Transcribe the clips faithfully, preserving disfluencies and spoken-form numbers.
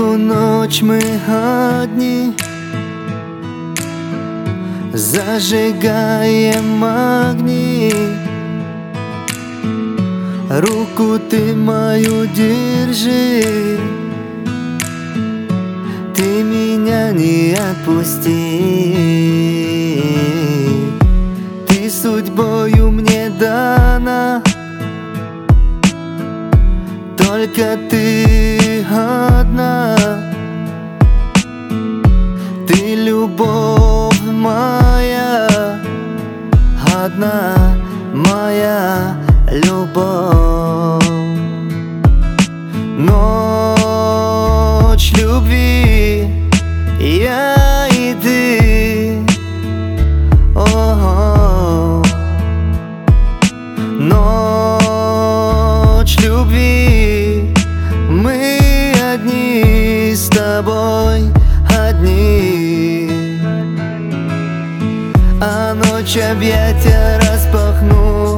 Эту ночь мы одни, зажигаем огни. Руку ты мою держи, ты меня не отпусти. Ты судьбою мне дана, только ты одна. Ты любовь моя, одна моя любовь. Ночь любви, я и ты. О-о-о. Ночь любви, мы одни с тобой, одни. А ночь объятия распахну,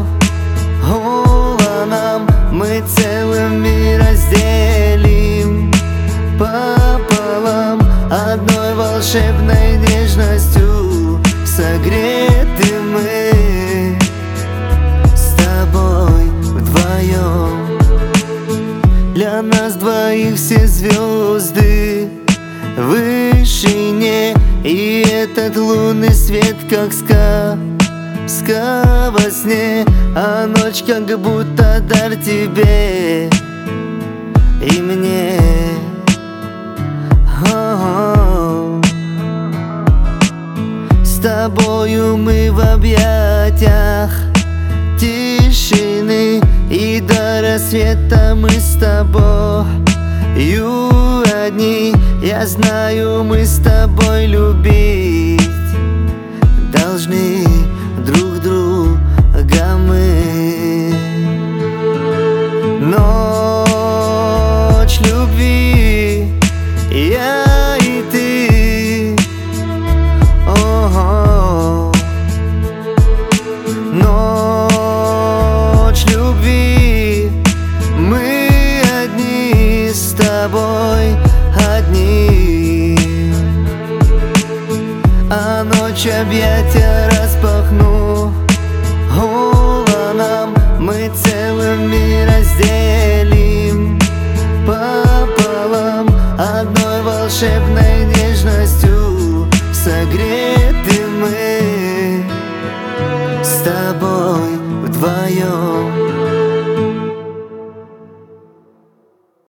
нам мы целым мир разделим пополам. Одной волшебной нежностью согреты мы с тобой вдвоем. Для нас двоих все звезды в вышине, и этот лунный свет как ска. Ска во сне, а ночь как будто дар тебе и мне. О-о-о. С тобою мы в объятиях тишины, и до рассвета мы с тобою одни. Я знаю, мы с тобой любить должны друг друга мы. Ночь любви, я и ты. О-о-о. Ночь любви, мы одни с тобой, одни. А ночь объятия распахну, нам мы целым мир разделим пополам. Одной волшебной нежностью согреты мы с тобой вдвоем.